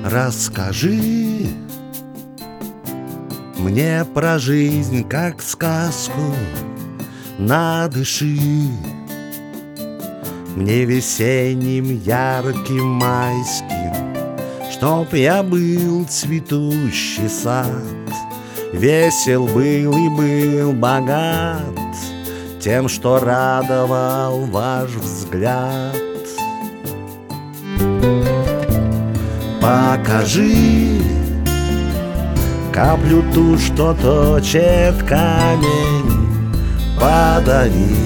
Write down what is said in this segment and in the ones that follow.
Расскажи мне про жизнь, как сказку, надыши мне весенним, ярким, майским, чтоб я был цветущий сад, весел был и был богат тем, что радовал ваш взгляд. Покажи каплю ту, что точит камень, подари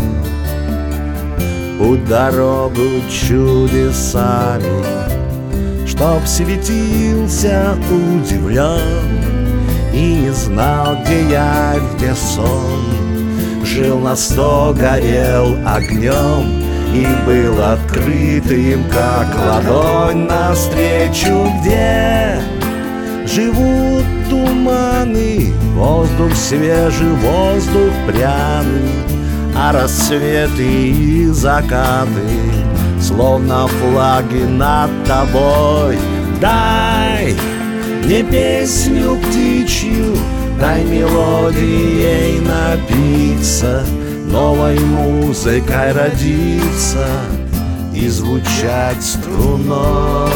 путь, дорогу чудесами, чтоб светился удивлен и не знал, где я, где сон. Жил на 100, горел огнем и был открытым, как ладонь, навстречу, где живут туманы, воздух свежий, воздух пряный, а рассветы и закаты словно флаги над тобой. Дай мне песню птичью, дай мелодией напиться, новой музыкой родиться и звучать струной.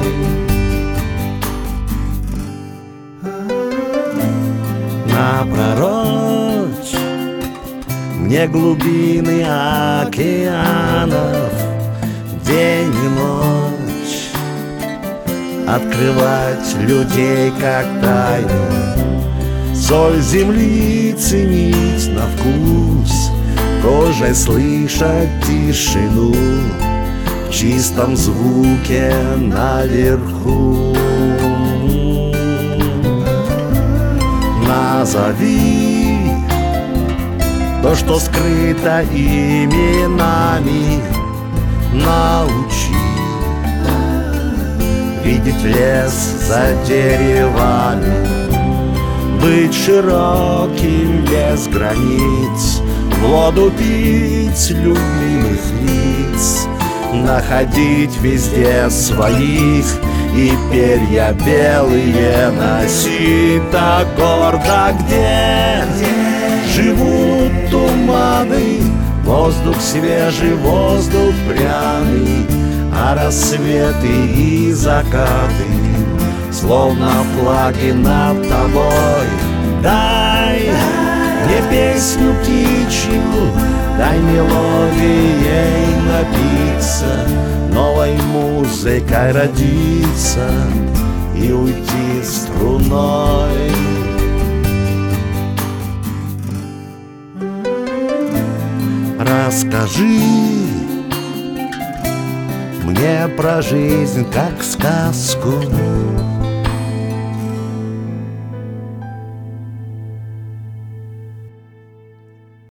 Напророчь мне глубины океанов, день и ночь, открывать людей как тайну, соль земли ценить на вкус, кожей слышать тишину в чистом звуке наверху. Назови то, что скрыто именами, научи видеть лес за деревами, быть широким без границ, воду пить любимых лиц, находить везде своих и перья белые носить так гордо, где живут туманы, воздух свежий, воздух пряный, а рассветы и закаты словно флаги над тобой. Дай мне песню птичью, дай мелодией напиться, новой музыкой родиться и уйти струной. Расскажи мне про жизнь, как сказку,